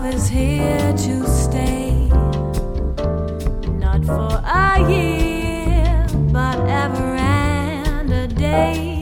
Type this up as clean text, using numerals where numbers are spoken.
is here to stay, not for a year, but ever and a day.